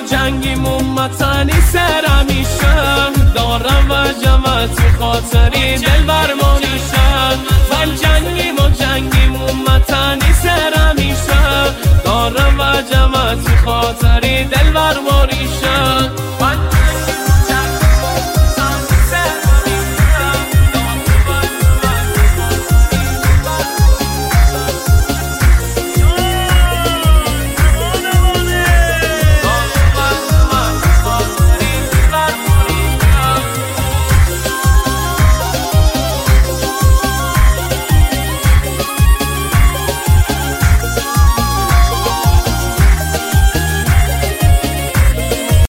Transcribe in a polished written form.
و جنگیم امتنی سر همیشه دارم و جمعتی خاطری دل برمانیشه من جنگیم و جنگیم امتنی سر همیشه دارم و جمعتی خاطری دل برمانیشه